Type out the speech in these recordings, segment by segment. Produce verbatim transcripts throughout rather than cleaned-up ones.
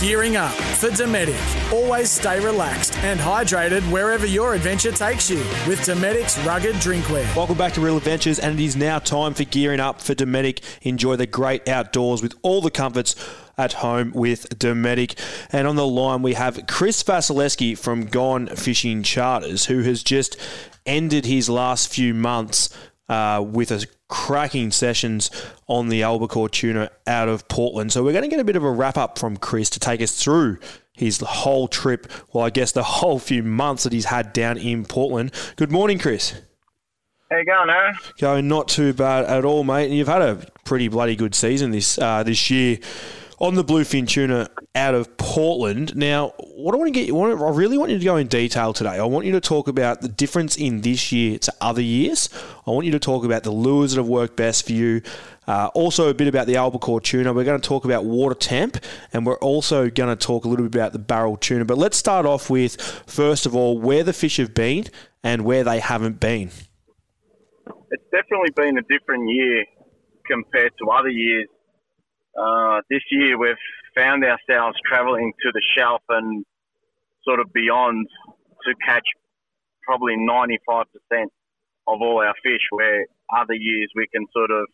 Gearing up for Dometic. Always stay relaxed and hydrated wherever your adventure takes you with Dometic's rugged drinkware. Welcome back to Real Adventures, and it is now time for gearing up for Dometic. Enjoy the great outdoors with all the comforts at home with Dometic. And on the line we have Chris Vasilevsky from Gone Fishing Charters, who has just ended his last few months uh, with a cracking sessions on the albacore tuna out of Portland. So we're going to get a bit of a wrap-up from Chris to take us through his whole trip, well, I guess the whole few months that he's had down in Portland. Good morning, Chris. How you going, Aaron? Going not too bad at all, mate. And you've had a pretty bloody good season this uh, this year on the bluefin tuna out of Portland. Now, what I want to get you, I really want you to go in detail today. I want you to talk about the difference in this year to other years. I want you to talk about the lures that have worked best for you. Uh, also a bit about the albacore tuna. We're going to talk about water temp, and we're also going to talk a little bit about the barrel tuna. But let's start off with, first of all, where the fish have been and where they haven't been. It's definitely been a different year compared to other years. Uh, this year we've found ourselves travelling to the shelf and sort of beyond to catch probably ninety-five percent of all our fish, where other years we can sort of,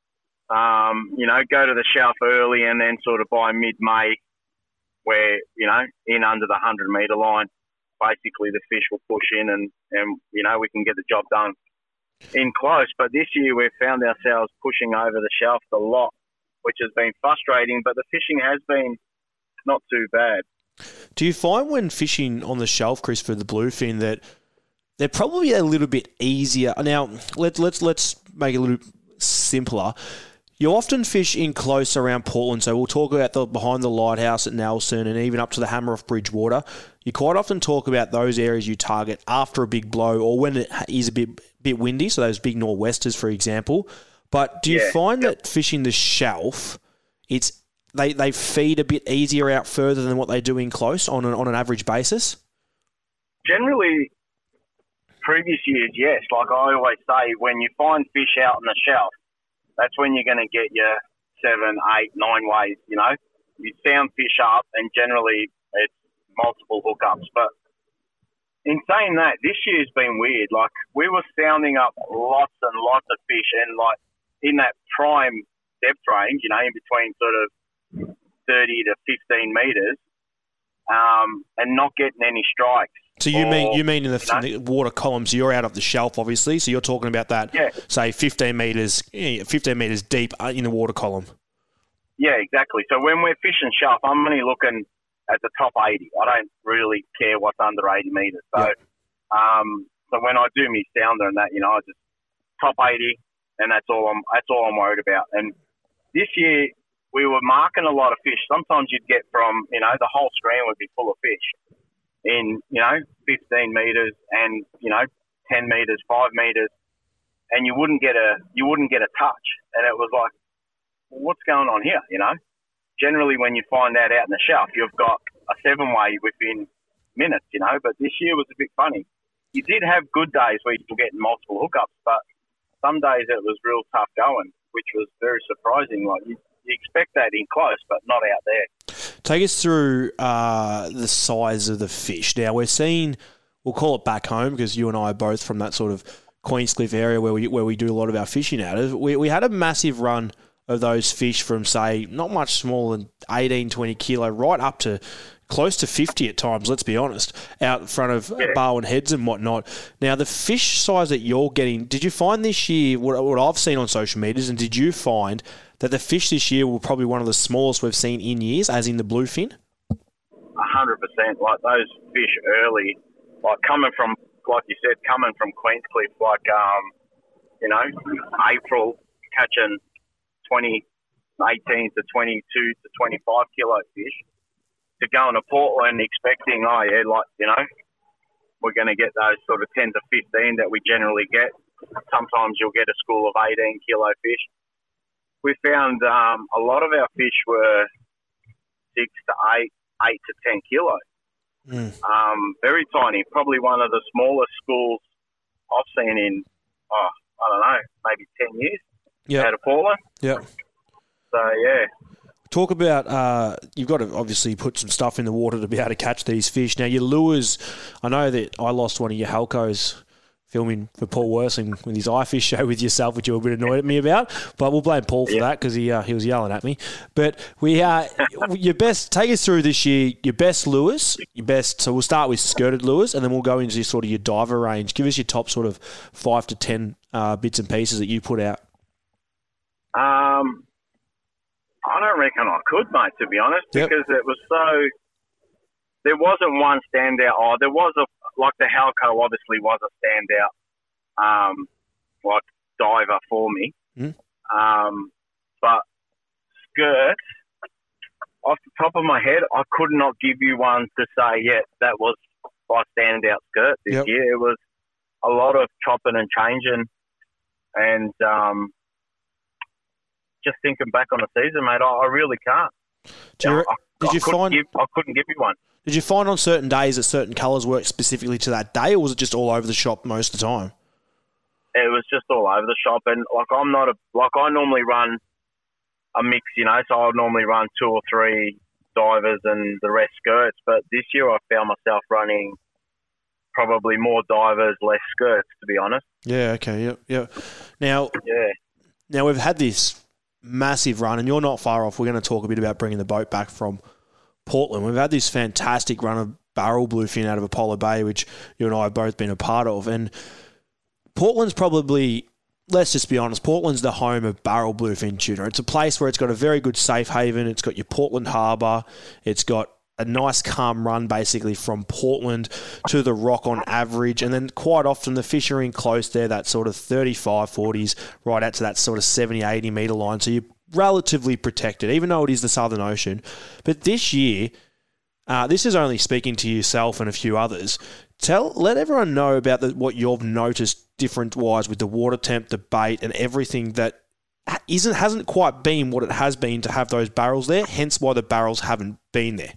um, you know, go to the shelf early and then sort of by mid-May where, you know, in under the one hundred metre line, basically the fish will push in and, and, you know, we can get the job done in close. But this year we've found ourselves pushing over the shelf a lot, which has been frustrating, but the fishing has been not too bad. Do you find when fishing on the shelf, Chris, for the bluefin, that they're probably a little bit easier? Now, let's let's let's make it a little simpler. You often fish in close around Portland, so we'll talk about the behind the lighthouse at Nelson and even up to the Hammer off Bridgewater. You quite often talk about those areas you target after a big blow or when it is a bit bit windy, so those big nor'westers, for example. But do you yeah, find yep. that fishing the shelf, it's they, they feed a bit easier out further than what they do in close on an, on an average basis? Generally, previous years, yes. Like I always say, when you find fish out on the shelf, that's when you're going to get your seven, eight, nine ways, you know. You sound fish up and generally it's multiple hookups. But in saying that, this year's been weird. Like we were sounding up lots and lots of fish and like, in that prime depth range, you know, in between sort of thirty to fifteen metres, um, and not getting any strikes. So you or, mean you mean in the, you know, the water column, so you're out of the shelf, obviously, so you're talking about that, yeah. say, fifteen metres fifteen metres deep in the water column. Yeah, exactly. So when we're fishing shelf, I'm only looking at the top eighty. I don't really care what's under eighty metres. So, yep. um, so when I do me sounder and that, you know, I just top eighty. And that's all I'm. That's all I'm worried about. And this year we were marking a lot of fish. Sometimes you'd get from, you know, the whole screen would be full of fish in, you know, fifteen metres and, you know, ten metres, five metres, and you wouldn't get a you wouldn't get a touch. And it was like, well, what's going on here? You know, generally when you find that out in the shelf, you've got a seven way within minutes. You know, but this year was a bit funny. You did have good days where you were getting multiple hookups, but some days it was real tough going, which was very surprising. Like you, you expect that in close, but not out there. Take us through uh, the size of the fish. Now we're seeing, we'll call it back home because you and I are both from that sort of Queenscliff area where we where we do a lot of our fishing out of. We we had a massive run of those fish from, say, not much smaller than eighteen, twenty kilo, right up to close to fifty at times, let's be honest, out in front of yeah. Barwon Heads and whatnot. Now, the fish size that you're getting, did you find this year, what, what I've seen on social medias, and did you find that the fish this year were probably one of the smallest we've seen in years, as in the bluefin? A hundred percent. Like those fish early, like coming from, like you said, coming from Queenscliff, like, um, you know, April, catching twenty, eighteen to twenty-two to twenty-five kilo fish, to going to Portland expecting, oh yeah, like, you know, we're going to get those sort of ten to fifteen that we generally get. Sometimes you'll get a school of eighteen kilo fish. We found um, a lot of our fish were six to eight, eight to ten kilos. Mm. Um, very tiny, probably one of the smallest schools I've seen in, oh, I don't know, maybe ten years yep. out of Portland. Yeah. So, yeah. Talk about, uh, you've got to obviously put some stuff in the water to be able to catch these fish. Now, your lures, I know that I lost one of your Halcos filming for Paul Worsing with his iFish show with yourself, which you were a bit annoyed at me about, but we'll blame Paul for yeah. that because he uh, he was yelling at me. But we, uh, your best, take us through this year, your best lures, your best, so we'll start with skirted lures and then we'll go into sort of your diver range. Give us your top sort of five to ten uh, bits and pieces that you put out. Um, I don't reckon I could, mate, to be honest, yep. because it was so, there wasn't one standout. Oh, there was a, like the Halco obviously was a standout, um, like diver for me. Mm. Um, but skirts, off the top of my head, I could not give you one to say, yeah, that was my standout skirt this yep. year. It was a lot of chopping and changing, and um, just thinking back on the season, mate, I, I really can't. Do you, I, did I you find? Give, I couldn't give you one. Did you find on certain days that certain colours worked specifically to that day, or was it just all over the shop most of the time? It was just all over the shop, and like I'm not a like I normally run a mix, you know. So I normally run two or three divers and the rest skirts. But this year I found myself running probably more divers, less skirts, to be honest. Yeah. Okay. Yep. Yep. Now. Yeah. Now we've had this massive run, and you're not far off. We're going to talk a bit about bringing the boat back from Portland. We've had this fantastic run of barrel bluefin out of Apollo Bay, which you and I have both been a part of. And Portland's probably, let's just be honest, Portland's the home of barrel bluefin tuna. It's a place where it's got a very good safe haven. It's got your Portland Harbour. It's got a nice calm run basically from Portland to the Rock on average. And then quite often the fish are in close there, that sort of thirty-five, forties, right out to that sort of seventy, eighty metre line. So you're relatively protected, even though it is the Southern Ocean. But this year, uh, this is only speaking to yourself and a few others. Tell, let everyone know about the, what you've noticed different-wise with the water temp, the bait, and everything that isn't hasn't quite been what it has been to have those barrels there, hence why the barrels haven't been there.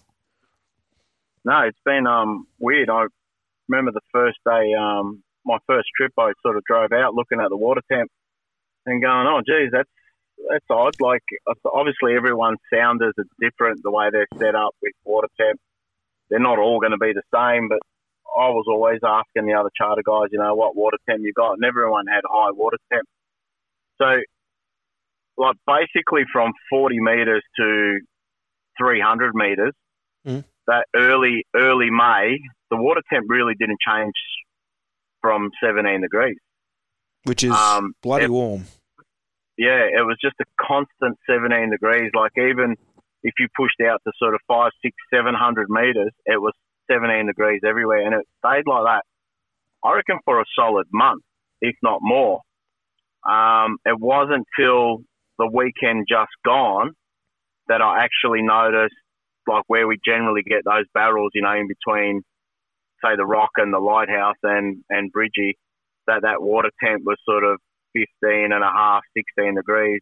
No, it's been um, weird. I remember the first day, um, my first trip, I sort of drove out looking at the water temp and going, oh, geez, that's that's odd. Like, obviously everyone's sounders are different, the way they're set up with water temp. They're not all going to be the same, but I was always asking the other charter guys, you know, what water temp you got, and everyone had high water temp. So, like, basically from forty metres to three hundred metres, mm. that early, early May, the water temp really didn't change from seventeen degrees. Which is um, bloody it, warm. Yeah, it was just a constant seventeen degrees. Like, even if you pushed out to sort of five, six, seven hundred metres, it was seventeen degrees everywhere, and it stayed like that, I reckon, for a solid month, if not more. Um, it wasn't till the weekend just gone that I actually noticed, like, where we generally get those barrels, you know, in between, say, the Rock and the Lighthouse and, and Bridgie, that that water temp was sort of fifteen and a half, sixteen degrees.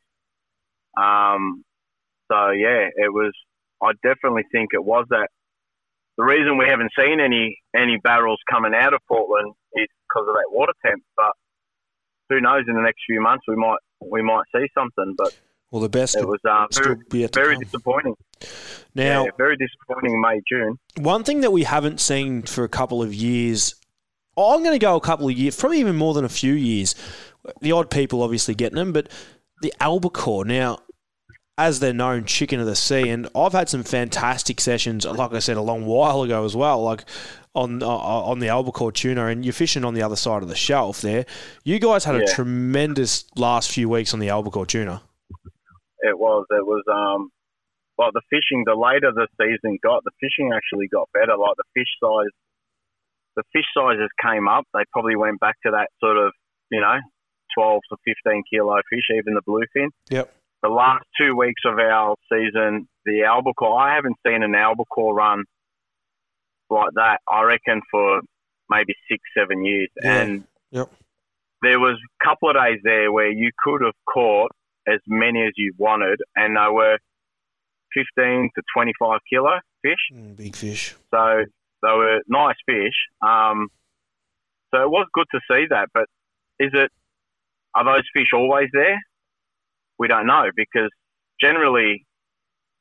Um, so, yeah, it was, I definitely think it was that. The reason we haven't seen any, any barrels coming out of Portland is because of that water temp. But who knows, in the next few months we might we might see something. But well, the best it was uh, very, be very disappointing. Now, yeah, very disappointing May, June. One thing that we haven't seen for a couple of years, I'm going to go a couple of years, probably even more than a few years. The odd people obviously getting them, but the albacore. Now, as they're known, chicken of the sea, and I've had some fantastic sessions, like I said, a long while ago as well, like on uh, on the albacore tuna, and you're fishing on the other side of the shelf there. You guys had yeah. a tremendous last few weeks on the albacore tuna. It was. It was, um, like the fishing, the later the season got, the fishing actually got better. Like the fish size, the fish sizes came up. They probably went back to that sort of, you know, twelve to fifteen kilo fish, even the bluefin. Yep. The last two weeks of our season, the albacore, I haven't seen an albacore run like that, I reckon, for maybe six, seven years. Yeah. And yep. there was a couple of days there where you could have caught as many as you wanted, and they were fifteen to twenty-five kilo fish. Mm, big fish. So they were nice fish. Um, so it was good to see that. But is it, are those fish always there? We don't know, because generally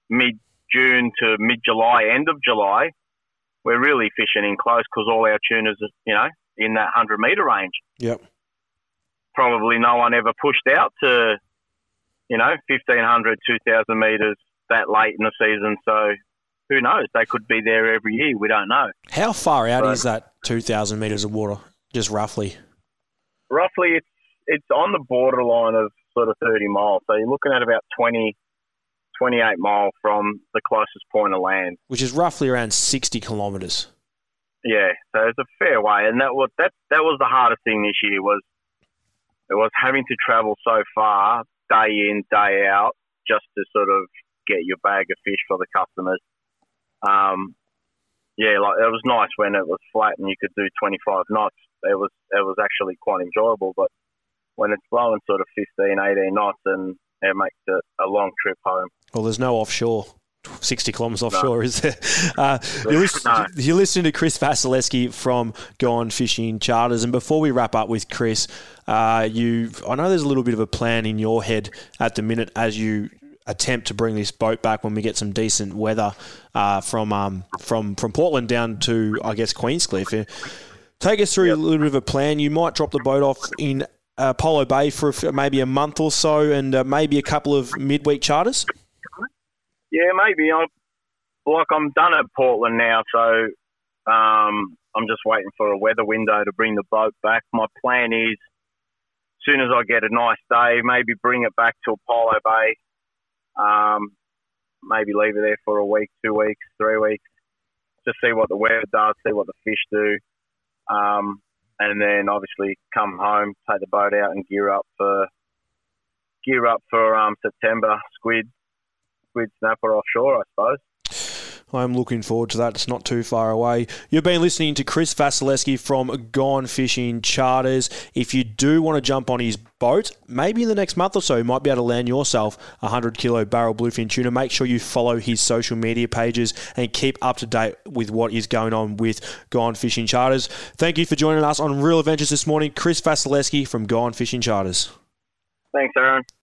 mid-June to mid-July, end of July, we're really fishing in close because all our tuners are, you know, in that one hundred metre range. Yep. Probably no one ever pushed out to, you know, fifteen hundred, two thousand metres that late in the season. So who knows? They could be there every year. We don't know. How far out but, is that two thousand metres of water, just roughly? Roughly, it's it's on the borderline of sort of thirty miles. So you're looking at about twenty, twenty-eight miles from the closest point of land. Which is roughly around sixty kilometres. Yeah, so it's a fair way. And that was, that, that was the hardest thing this year was it was having to travel so far, day in, day out, just to sort of get your bag of fish for the customers. Um, yeah, like it was nice when it was flat and you could do twenty-five knots. It was it was actually quite enjoyable. But when it's blowing sort of fifteen, eighteen knots, and it makes it a long trip home. Well, there's no offshore. sixty kilometres offshore, no. Is there? Uh, you're, listen, no. you're listening to Chris Vasilevsky from Gone Fishing Charters. And before we wrap up with Chris, uh, you I know there's a little bit of a plan in your head at the minute as you attempt to bring this boat back when we get some decent weather uh, from um, from from Portland down to, I guess, Queenscliff. Take us through yep. a little bit of a plan. You might drop the boat off in uh, Apollo Bay for maybe a month or so and uh, maybe a couple of midweek charters? Yeah, maybe. I like I'm done at Portland now, so um, I'm just waiting for a weather window to bring the boat back. My plan is, as soon as I get a nice day, maybe bring it back to Apollo Bay. Um, maybe leave it there for a week, two weeks, three weeks, just see what the weather does, see what the fish do, um, and then obviously come home, take the boat out, and gear up for gear up for um, September squid. Squid snapper offshore, I suppose. I'm looking forward to that. It's not too far away. You've been listening to Chris Vasilevsky from Gone Fishing Charters. If you do want to jump on his boat, maybe in the next month or so, you might be able to land yourself a one hundred kilo barrel bluefin tuna. Make sure you follow his social media pages and keep up to date with what is going on with Gone Fishing Charters. Thank you for joining us on Real Adventures this morning. Chris Vasilevsky from Gone Fishing Charters. Thanks, Aaron.